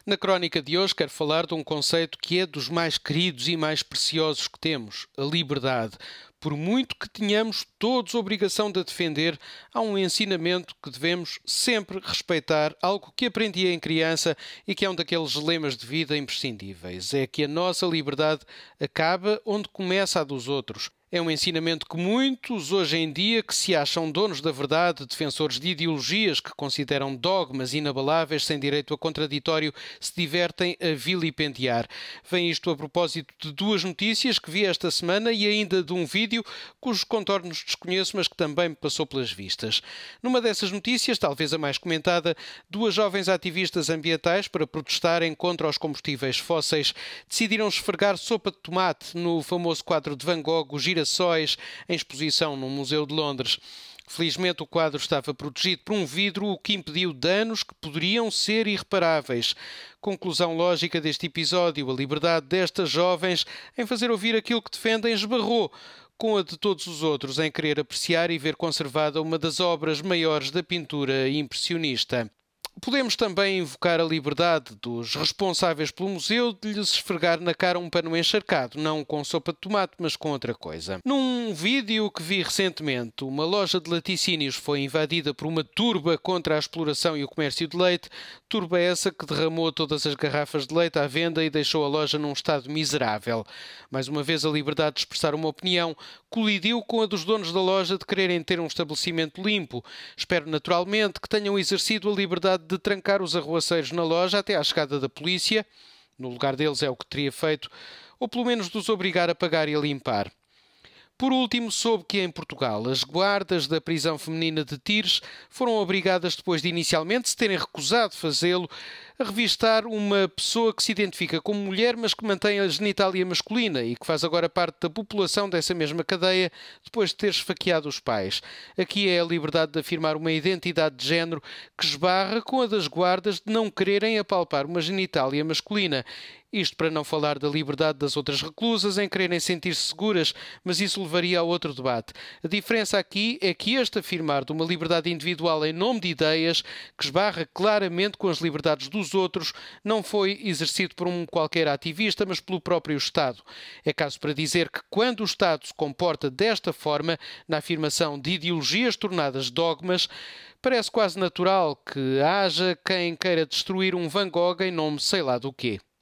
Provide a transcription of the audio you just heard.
Na crónica de hoje quero falar de um conceito que é dos mais queridos e mais preciosos que temos, a liberdade. Por muito que tenhamos todos a obrigação de a defender, há um ensinamento que devemos sempre respeitar, algo que aprendi em criança e que é um daqueles lemas de vida imprescindíveis. É que a nossa liberdade acaba onde começa a dos outros. É um ensinamento que muitos, hoje em dia, que se acham donos da verdade, defensores de ideologias que consideram dogmas inabaláveis sem direito a contraditório, se divertem a vilipendiar. Vem isto a propósito de duas notícias que vi esta semana e ainda de um vídeo cujos contornos desconheço, mas que também me passou pelas vistas. Numa dessas notícias, talvez a mais comentada, duas jovens ativistas ambientais, para protestarem contra os combustíveis fósseis, decidiram esfregar sopa de tomate no famoso quadro de Van Gogh, Girassóis, em exposição no Museu de Londres. Felizmente o quadro estava protegido por um vidro, o que impediu danos que poderiam ser irreparáveis. Conclusão lógica deste episódio: a liberdade destas jovens em fazer ouvir aquilo que defendem esbarrou com a de todos os outros em querer apreciar e ver conservada uma das obras maiores da pintura impressionista. Podemos também invocar a liberdade dos responsáveis pelo museu de lhes esfregar na cara um pano encharcado, não com sopa de tomate, mas com outra coisa. Num vídeo que vi recentemente, uma loja de laticínios foi invadida por uma turba contra a exploração e o comércio de leite, turba essa que derramou todas as garrafas de leite à venda e deixou a loja num estado miserável. Mais uma vez, a liberdade de expressar uma opinião colidiu com a dos donos da loja de quererem ter um estabelecimento limpo. Espero naturalmente que tenham exercido a liberdade de trancar os arruaceiros na loja até à chegada da polícia, no lugar deles é o que teria feito, ou pelo menos de os obrigar a pagar e a limpar. Por último, soube que em Portugal as guardas da prisão feminina de Tires foram obrigadas, depois de inicialmente se terem recusado fazê-lo, a revistar uma pessoa que se identifica como mulher, mas que mantém a genitália masculina e que faz agora parte da população dessa mesma cadeia, depois de ter esfaqueado os pais. Aqui é a liberdade de afirmar uma identidade de género que esbarra com a das guardas de não quererem apalpar uma genitália masculina. Isto para não falar da liberdade das outras reclusas em quererem sentir-se seguras, mas isso levaria a outro debate. A diferença aqui é que este afirmar de uma liberdade individual em nome de ideias, que esbarra claramente com as liberdades dos outros, não foi exercido por um qualquer ativista, mas pelo próprio Estado. É caso para dizer que quando o Estado se comporta desta forma, na afirmação de ideologias tornadas dogmas, parece quase natural que haja quem queira destruir um Van Gogh em nome sei lá do quê.